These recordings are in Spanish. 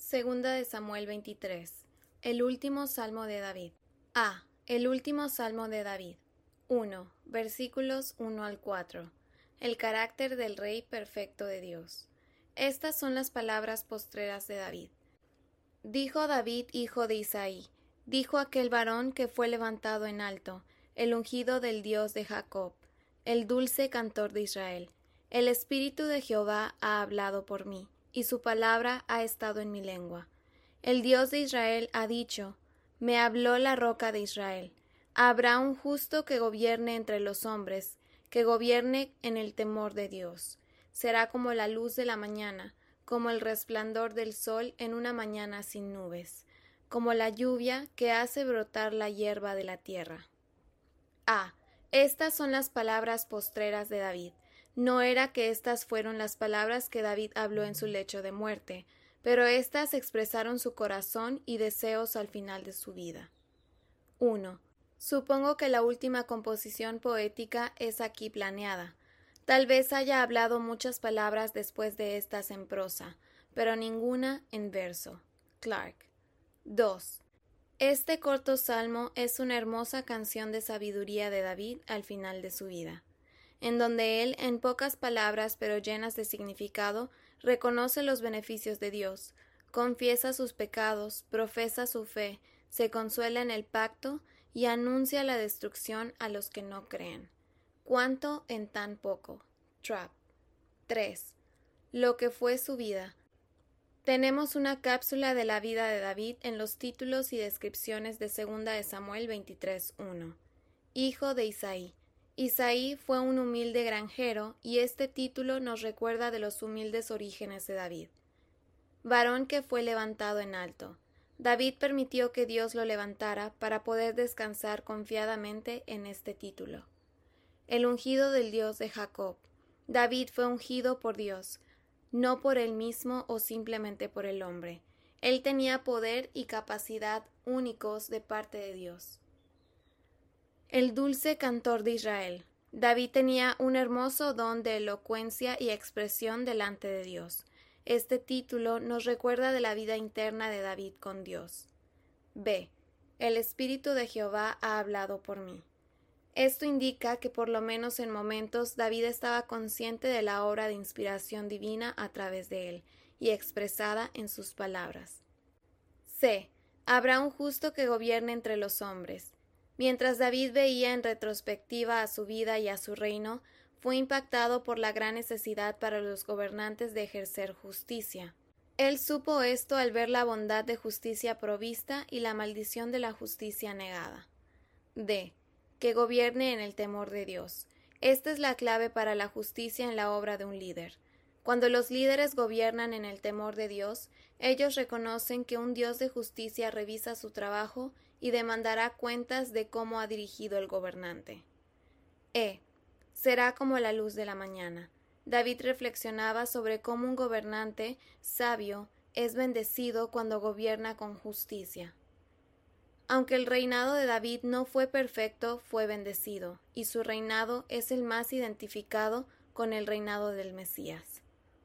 Segunda de Samuel 23. El último salmo de David. El último salmo de David. 1. Versículos 1 al 4. El carácter del Rey perfecto de Dios. Estas son las palabras postreras de David. Dijo David, hijo de Isaí, dijo aquel varón que fue levantado en alto, el ungido del Dios de Jacob, el dulce cantor de Israel. El Espíritu de Jehová ha hablado por mí, y su palabra ha estado en mi lengua. El Dios de Israel ha dicho, me habló la roca de Israel. Habrá un justo que gobierne entre los hombres, que gobierne en el temor de Dios. Será como la luz de la mañana, como el resplandor del sol en una mañana sin nubes, como la lluvia que hace brotar la hierba de la tierra. Estas son las palabras postreras de David. No era que estas fueron las palabras que David habló en su lecho de muerte, pero éstas expresaron su corazón y deseos al final de su vida. 1. Supongo que la última composición poética es aquí planeada. Tal vez haya hablado muchas palabras después de estas en prosa, pero ninguna en verso. Clark. 2. Este corto salmo es una hermosa canción de sabiduría de David al final de su vida, en donde él, en pocas palabras pero llenas de significado, reconoce los beneficios de Dios, confiesa sus pecados, profesa su fe, se consuela en el pacto y anuncia la destrucción a los que no creen. ¿Cuánto en tan poco? Trapp. 3. Lo que fue su vida. Tenemos una cápsula de la vida de David en los títulos y descripciones de 2 de Samuel 23:1. Hijo de Isaí. Isaí fue un humilde granjero y este título nos recuerda de los humildes orígenes de David. Varón que fue levantado en alto. David permitió que Dios lo levantara para poder descansar confiadamente en este título. El ungido del Dios de Jacob. David fue ungido por Dios, no por él mismo o simplemente por el hombre. Él tenía poder y capacidad únicos de parte de Dios. El dulce cantor de Israel. David tenía un hermoso don de elocuencia y expresión delante de Dios. Este título nos recuerda de la vida interna de David con Dios. B. El Espíritu de Jehová ha hablado por mí. Esto indica que por lo menos en momentos David estaba consciente de la obra de inspiración divina a través de él y expresada en sus palabras. C. Habrá un justo que gobierne entre los hombres. Mientras David veía en retrospectiva a su vida y a su reino, fue impactado por la gran necesidad para los gobernantes de ejercer justicia. Él supo esto al ver la bondad de justicia provista y la maldición de la justicia negada. D. Que gobierne en el temor de Dios. Esta es la clave para la justicia en la obra de un líder. Cuando los líderes gobiernan en el temor de Dios, ellos reconocen que un Dios de justicia revisa su trabajo y demandará cuentas de cómo ha dirigido el gobernante. E. Será como la luz de la mañana. David reflexionaba sobre cómo un gobernante sabio es bendecido cuando gobierna con justicia. Aunque el reinado de David no fue perfecto, fue bendecido, y su reinado es el más identificado con el reinado del Mesías.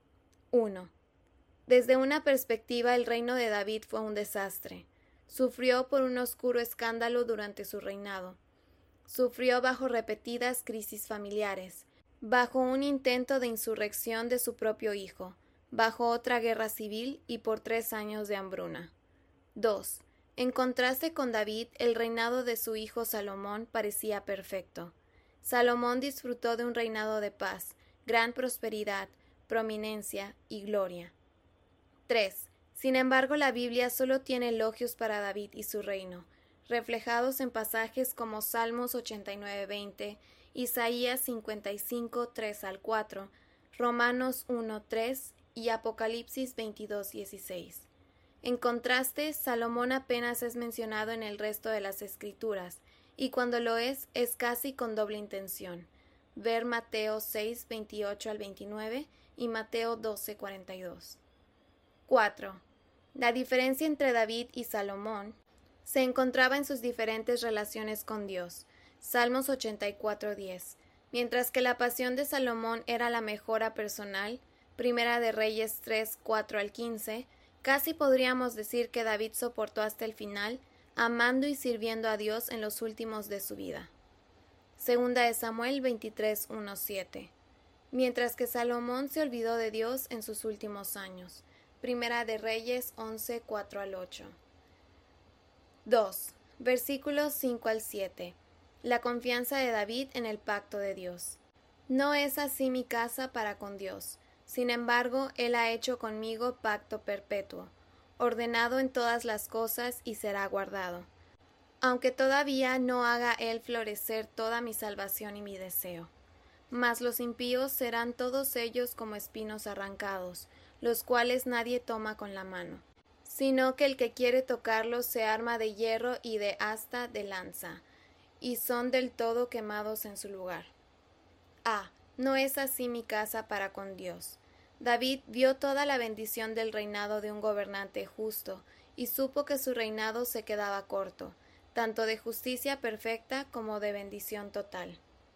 1. Desde una perspectiva, el reino de David fue un desastre. Sufrió por un oscuro escándalo durante su reinado. Sufrió bajo repetidas crisis familiares, bajo un intento de insurrección de su propio hijo, bajo otra guerra civil y por 3 años de hambruna. 2. En contraste con David, el reinado de su hijo Salomón parecía perfecto. Salomón disfrutó de un reinado de paz, gran prosperidad, prominencia y gloria. 3. Sin embargo, la Biblia solo tiene elogios para David y su reino, reflejados en pasajes como Salmos 89:20, Isaías 55:3 al 4, Romanos 1:3 y Apocalipsis 22:16. En contraste, Salomón apenas es mencionado en el resto de las Escrituras, y cuando lo es casi con doble intención. Ver Mateo 6:28 al 29 y Mateo 12:42. 4. La diferencia entre David y Salomón se encontraba en sus diferentes relaciones con Dios. Salmos 84:10. Mientras que la pasión de Salomón era la mejora personal, Primera de Reyes 3:4 al 15, Casi podríamos decir que David soportó hasta el final, amando y sirviendo a Dios en los últimos de su vida. Segunda de Samuel 23:1-7. Mientras que Salomón se olvidó de Dios en sus últimos años. Primera de Reyes 11:4-8. 2. Versículos 5-7. La confianza de David en el pacto de Dios. No es así mi casa para con Dios. Sin embargo, Él ha hecho conmigo pacto perpetuo, ordenado en todas las cosas y será guardado. Aunque todavía no haga Él florecer toda mi salvación y mi deseo. Mas los impíos serán todos ellos como espinos arrancados, los cuales nadie toma con la mano, sino que el que quiere tocarlos se arma de hierro y de asta de lanza, y son del todo quemados en su lugar. No es así mi casa para con Dios. David vio toda la bendición del reinado de un gobernante justo, y supo que su reinado se quedaba corto, tanto de justicia perfecta como de bendición total.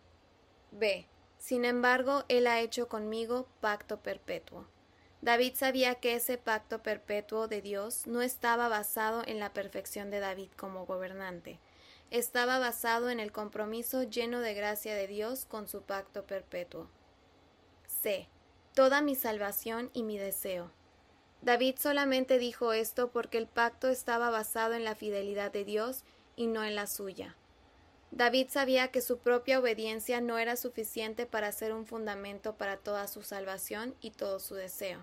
B. Sin embargo, Él ha hecho conmigo pacto perpetuo. David sabía que ese pacto perpetuo de Dios no estaba basado en la perfección de David como gobernante. Estaba basado en el compromiso lleno de gracia de Dios con su pacto perpetuo. C. Toda mi salvación y mi deseo. David solamente dijo esto porque el pacto estaba basado en la fidelidad de Dios y no en la suya. David sabía que su propia obediencia no era suficiente para ser un fundamento para toda su salvación y todo su deseo.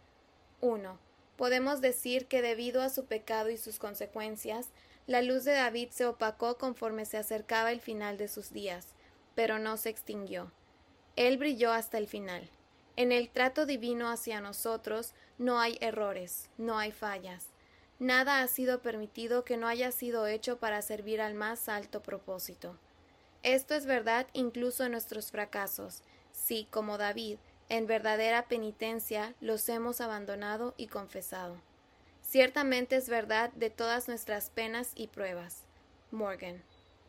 1. Podemos decir que debido a su pecado y sus consecuencias, la luz de David se opacó conforme se acercaba el final de sus días, pero no se extinguió. Él brilló hasta el final. En el trato divino hacia nosotros no hay errores, no hay fallas. Nada ha sido permitido que no haya sido hecho para servir al más alto propósito. Esto es verdad incluso en nuestros fracasos, si, como David, en verdadera penitencia los hemos abandonado y confesado. Ciertamente es verdad de todas nuestras penas y pruebas. Morgan.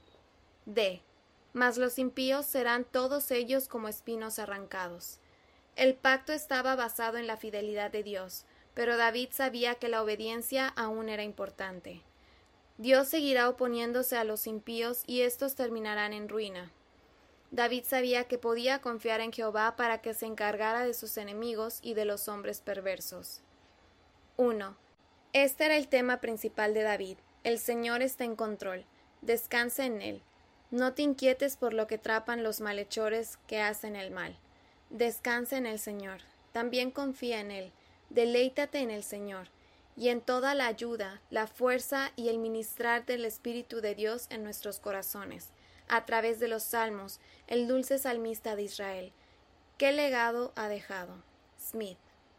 D. Mas los impíos serán todos ellos como espinos arrancados. El pacto estaba basado en la fidelidad de Dios, pero David sabía que la obediencia aún era importante. Dios seguirá oponiéndose a los impíos y estos terminarán en ruina. David sabía que podía confiar en Jehová para que se encargara de sus enemigos y de los hombres perversos. 1. Este era el tema principal de David. El Señor está en control. Descansa en Él. No te inquietes por lo que trapan los malhechores que hacen el mal. Descansa en el Señor. También confía en Él. Deleítate en el Señor. Y en toda la ayuda, la fuerza y el ministrar del Espíritu de Dios en nuestros corazones, a través de los salmos, el dulce salmista de Israel. ¿Qué legado ha dejado? Smith.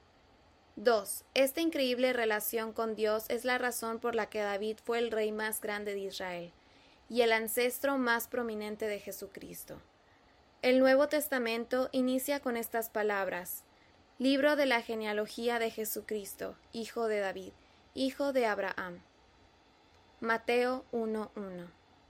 2. Esta increíble relación con Dios es la razón por la que David fue el rey más grande de Israel y el ancestro más prominente de Jesucristo. El Nuevo Testamento inicia con estas palabras: Libro de la genealogía de Jesucristo, hijo de David, hijo de Abraham. Mateo 1:1.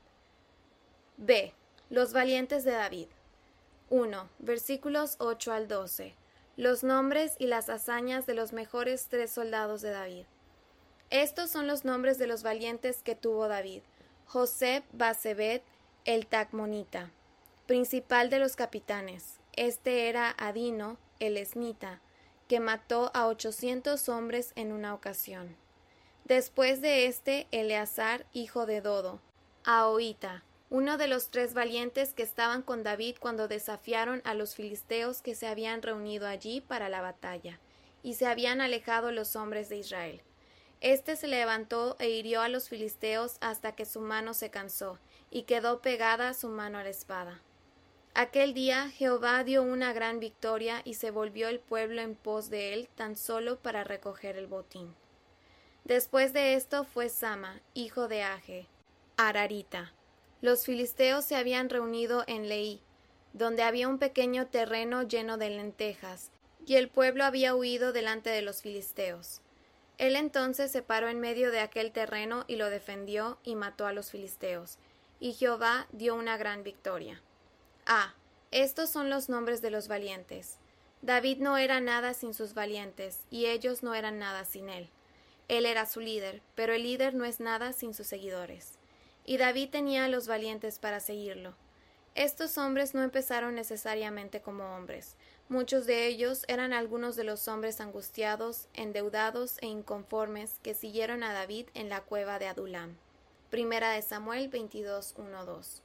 B. Los valientes de David. 1. Versículos 8-12. Los nombres y las hazañas de los mejores 3 soldados de David. Estos son los nombres de los valientes que tuvo David: José Basebet, el Tacmonita, principal de los capitanes. Este era Adino, el esnita, que mató a 800 hombres en una ocasión. Después de este, Eleazar, hijo de Dodo, Ahoita, uno de los 3 valientes que estaban con David cuando desafiaron a los filisteos que se habían reunido allí para la batalla, y se habían alejado los hombres de Israel. Este se levantó e hirió a los filisteos hasta que su mano se cansó, y quedó pegada su mano a la espada. Aquel día Jehová dio una gran victoria y se volvió el pueblo en pos de él tan solo para recoger el botín. Después de esto fue Sama, hijo de Age, Ararita. Los filisteos se habían reunido en Leí, donde había un pequeño terreno lleno de lentejas, y el pueblo había huido delante de los filisteos. Él entonces se paró en medio de aquel terreno y lo defendió y mató a los filisteos, y Jehová dio una gran victoria. Estos son los nombres de los valientes. David no era nada sin sus valientes, y ellos no eran nada sin él. Él era su líder, pero el líder no es nada sin sus seguidores. Y David tenía a los valientes para seguirlo. Estos hombres no empezaron necesariamente como hombres. Muchos de ellos eran algunos de los hombres angustiados, endeudados e inconformes que siguieron a David en la cueva de Adulam. Primera de Samuel 22:1-2.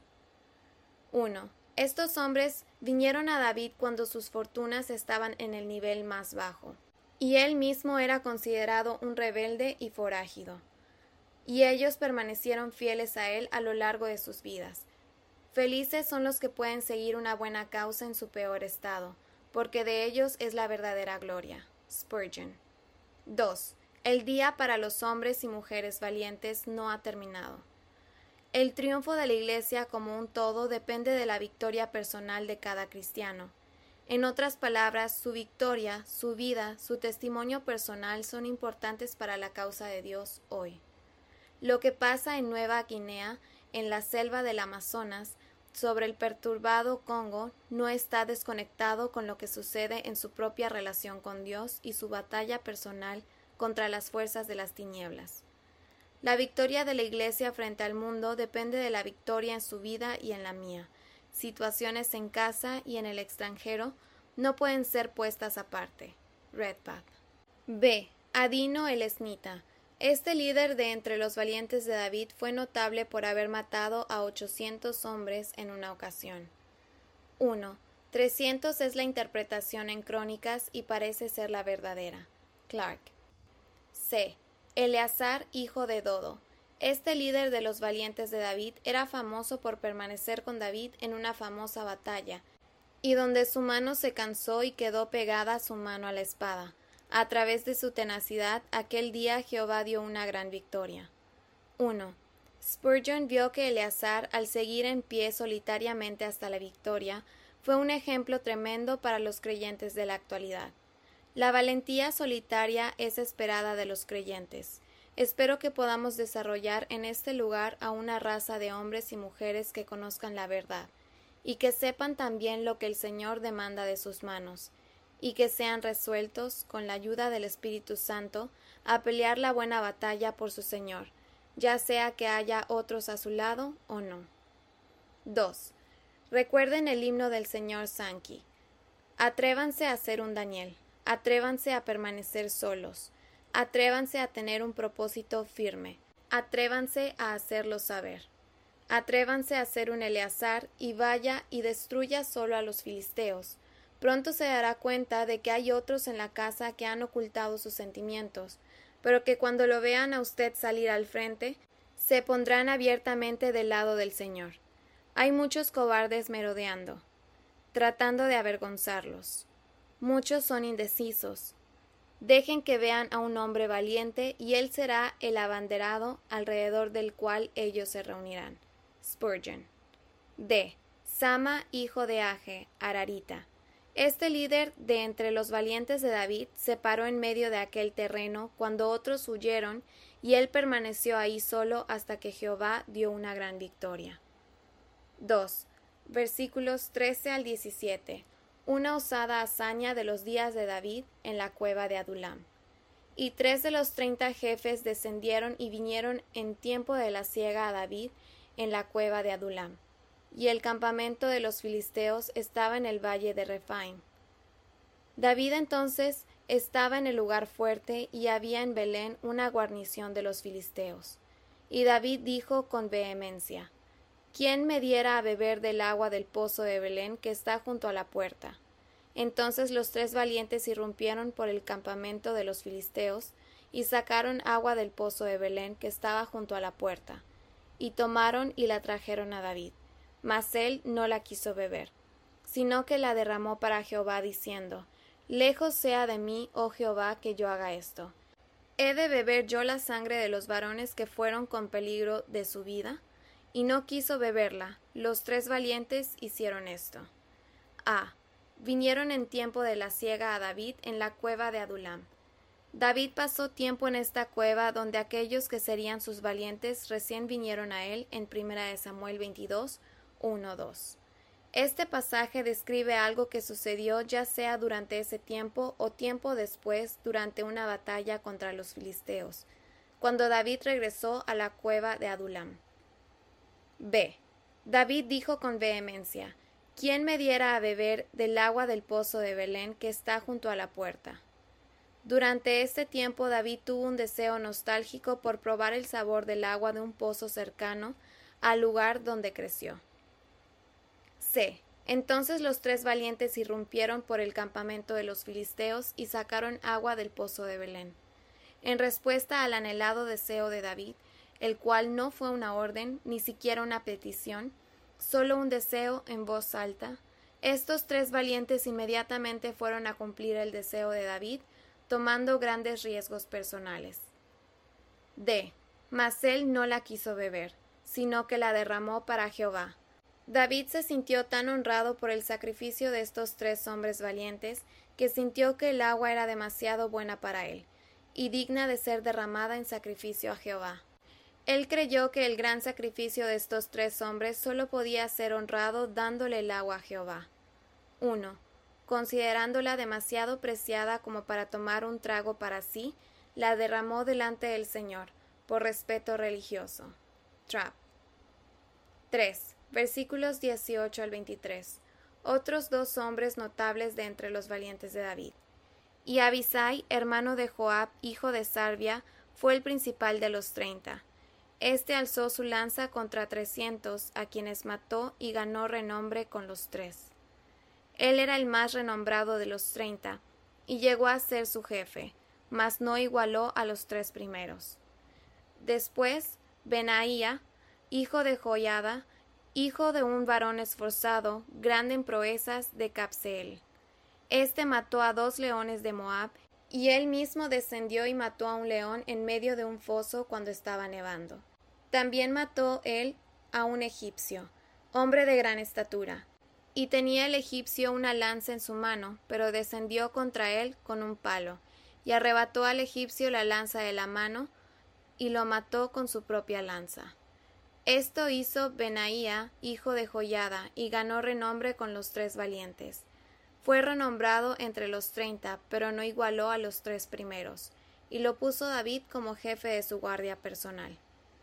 1. Estos hombres vinieron a David cuando sus fortunas estaban en el nivel más bajo, y él mismo era considerado un rebelde y forágido. Y ellos permanecieron fieles a él a lo largo de sus vidas. Felices son los que pueden seguir una buena causa en su peor estado, porque de ellos es la verdadera gloria. Spurgeon. 2. El día para los hombres y mujeres valientes no ha terminado. El triunfo de la Iglesia como un todo depende de la victoria personal de cada cristiano. En otras palabras, su victoria, su vida, su testimonio personal son importantes para la causa de Dios hoy. Lo que pasa en Nueva Guinea, en la selva del Amazonas, sobre el perturbado Congo, no está desconectado con lo que sucede en su propia relación con Dios y su batalla personal contra las fuerzas de las tinieblas. La victoria de la Iglesia frente al mundo depende de la victoria en su vida y en la mía. Situaciones en casa y en el extranjero no pueden ser puestas aparte. Redpath. B. Adino el Esnita. Este líder de entre los valientes de David fue notable por haber matado a 800 hombres en una ocasión. 1. 300 es la interpretación en Crónicas y parece ser la verdadera. Clark. C. Eleazar, hijo de Dodo. Este líder de los valientes de David era famoso por permanecer con David en una famosa batalla, y donde su mano se cansó y quedó pegada su mano a la espada. A través de su tenacidad, aquel día Jehová dio una gran victoria. 1. Spurgeon vio que Eleazar, al seguir en pie solitariamente hasta la victoria, fue un ejemplo tremendo para los creyentes de la actualidad. La valentía solitaria es esperada de los creyentes. Espero que podamos desarrollar en este lugar a una raza de hombres y mujeres que conozcan la verdad, y que sepan también lo que el Señor demanda de sus manos, y que sean resueltos, con la ayuda del Espíritu Santo, a pelear la buena batalla por su Señor, ya sea que haya otros a su lado o no. 2. Recuerden el himno del Señor Sankey. Atrévanse a ser un Daniel. Atrévanse a permanecer solos. Atrévanse a tener un propósito firme. Atrévanse a hacerlo saber. Atrévanse a ser un Eleazar y vaya y destruya solo a los filisteos. Pronto se dará cuenta de que hay otros en la casa que han ocultado sus sentimientos, pero que cuando lo vean a usted salir al frente, se pondrán abiertamente del lado del Señor. Hay muchos cobardes merodeando, tratando de avergonzarlos. Muchos son indecisos. Dejen que vean a un hombre valiente y él será el abanderado alrededor del cual ellos se reunirán. Spurgeon. D. Sama, hijo de Age, Ararita. Este líder de entre los valientes de David se paró en medio de aquel terreno cuando otros huyeron y él permaneció ahí solo hasta que Jehová dio una gran victoria. 2. Versículos 13 al 17. Una osada hazaña de los días de David en la cueva de Adulam. Y 3 de los 30 jefes descendieron y vinieron en tiempo de la siega a David en la cueva de Adulam. Y el campamento de los filisteos estaba en el valle de Rephaim. David entonces estaba en el lugar fuerte y había en Belén una guarnición de los filisteos. Y David dijo con vehemencia: ¿Quién me diera a beber del agua del pozo de Belén que está junto a la puerta? Entonces los 3 valientes irrumpieron por el campamento de los filisteos y sacaron agua del pozo de Belén que estaba junto a la puerta, y tomaron y la trajeron a David. Mas él no la quiso beber, sino que la derramó para Jehová, diciendo: Lejos sea de mí, oh Jehová, que yo haga esto. ¿He de beber yo la sangre de los varones que fueron con peligro de su vida? Y no quiso beberla. Los 3 valientes hicieron esto. A. Vinieron en tiempo de la siega a David en la cueva de Adulam. David pasó tiempo en esta cueva donde aquellos que serían sus valientes recién vinieron a él en 1 Samuel 22, 1-2. Este pasaje describe algo que sucedió ya sea durante ese tiempo o tiempo después durante una batalla contra los filisteos, cuando David regresó a la cueva de Adulam. B. David dijo con vehemencia: ¿Quién me diera a beber del agua del pozo de Belén que está junto a la puerta? Durante este tiempo David tuvo un deseo nostálgico por probar el sabor del agua de un pozo cercano al lugar donde creció. C. Entonces los 3 valientes irrumpieron por el campamento de los filisteos y sacaron agua del pozo de Belén. En respuesta al anhelado deseo de David, el cual no fue una orden, ni siquiera una petición, solo un deseo en voz alta, estos 3 valientes inmediatamente fueron a cumplir el deseo de David, tomando grandes riesgos personales. D. Mas él no la quiso beber, sino que la derramó para Jehová. David se sintió tan honrado por el sacrificio de estos 3 hombres valientes, que sintió que el agua era demasiado buena para él, y digna de ser derramada en sacrificio a Jehová. Él creyó que el gran sacrificio de estos 3 hombres solo podía ser honrado dándole el agua a Jehová. 1. Considerándola demasiado preciada como para tomar un trago para sí, la derramó delante del Señor, por respeto religioso. Trap. 3. Versículos 18 al 23. Otros 2 hombres notables de entre los valientes de David. Y Abisai, hermano de Joab, hijo de Sarvia, fue el principal de los 30. Este alzó su lanza contra 300, a quienes mató y ganó renombre con los 3. Él era el más renombrado de los 30, y llegó a ser su jefe, mas no igualó a los 3 primeros. Después, Benaía, hijo de Joiada, hijo de un varón esforzado, grande en proezas, de Cabseel. Este mató a 2 leones de Moab, y él mismo descendió y mató a un león en medio de un foso cuando estaba nevando. También mató él a un egipcio, hombre de gran estatura, y tenía el egipcio una lanza en su mano, pero descendió contra él con un palo, y arrebató al egipcio la lanza de la mano, y lo mató con su propia lanza. Esto hizo Benaía, hijo de Joiada, y ganó renombre con los 3 valientes. Fue renombrado entre los 30, pero no igualó a los 3 primeros, y lo puso David como jefe de su guardia personal.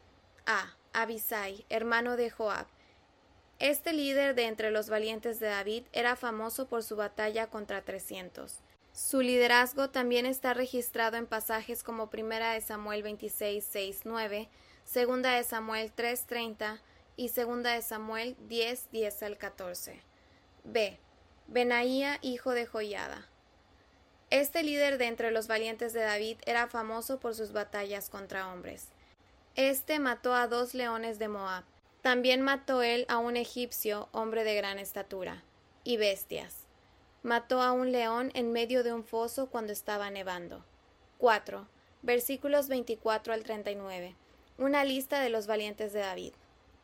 A. Abisai, hermano de Joab. Este líder de entre los valientes de David era famoso por su batalla contra 300. Su liderazgo también está registrado en pasajes como 1 de Samuel 26, 6, 9, 2 de Samuel 3, 30 y 2 de Samuel 10, 10 al 14. B. Benaía, hijo de Joiada. Este líder de entre los valientes de David era famoso por sus batallas contra hombres. Este mató a 2 leones de Moab. También mató él a un egipcio, hombre de gran estatura, y bestias. Mató a un león en medio de un foso cuando estaba nevando. 4. Versículos 24 al 39. Una lista de los valientes de David.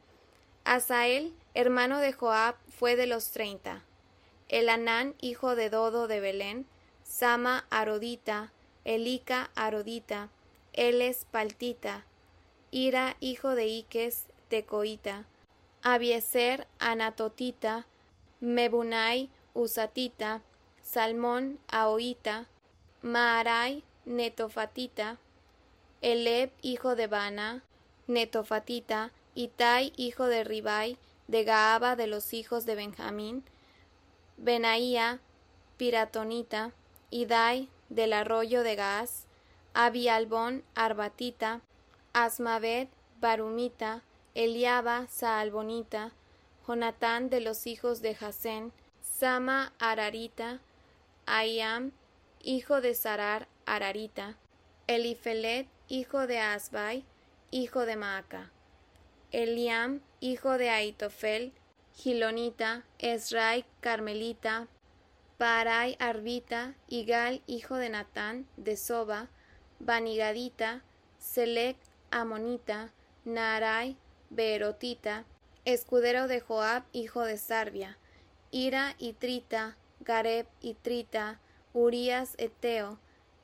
Asael, hermano de Joab, fue de los 30. Elanán, hijo de Dodo de Belén, Sama arodita, Elica arodita, Eles paltita, Ira, hijo de Iques, tecoita, Abiezer anatotita, Mebunai usatita, Salmón ahoita, Maarai netofatita, Eleb, hijo de Bana, netofatita, Itai, hijo de Ribai, de Gaaba de los hijos de Benjamín, Benaía, piratonita, Idai, del arroyo de Gaas, Abialbón, arbatita, Asmavet, barumita, Eliaba, saalbonita, Jonatán de los hijos de Jasén, Sama, ararita, Aiam, hijo de Sarar, ararita, Elifelet, hijo de Asbai, hijo de Maaca, Eliam, hijo de Aitofel, Gilonita, Esrai, carmelita, Parai, arbita, Igal, hijo de Natán, de Soba, Banigadita, Selec, amonita, Naarai, beerotita, escudero de Joab, hijo de Sarvia, Ira y Trita, Gareb y Trita, Urías eteo,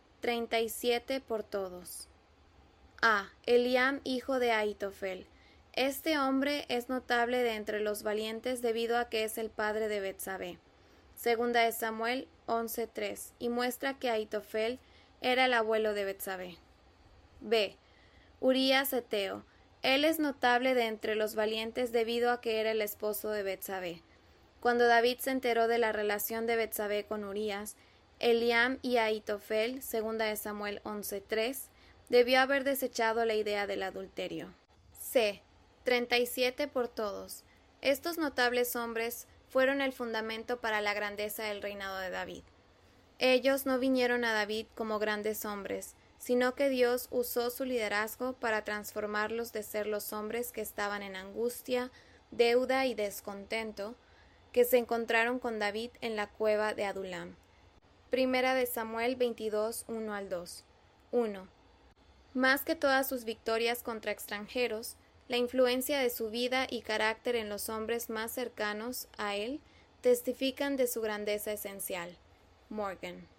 37 por todos. A. Eliam, hijo de Aitofel. Este hombre es notable de entre los valientes debido a que es el padre de Betsabé. Segunda de Samuel 11:3, y muestra que Ahitofel era el abuelo de Betsabé. B. Urías heteo. Él es notable de entre los valientes debido a que era el esposo de Betsabé. Cuando David se enteró de la relación de Betsabé con Urías, Eliam y Ahitofel, segunda de Samuel 11:3, debió haber desechado la idea del adulterio. C. 37 por todos. Estos notables hombres fueron el fundamento para la grandeza del reinado de David. Ellos no vinieron a David como grandes hombres, sino que Dios usó su liderazgo para transformarlos de ser los hombres que estaban en angustia, deuda y descontento, que se encontraron con David en la cueva de Adulam. Primera de Samuel 22, 1-2. 1. Más que todas sus victorias contra extranjeros, la influencia de su vida y carácter en los hombres más cercanos a él testifican de su grandeza esencial. Morgan.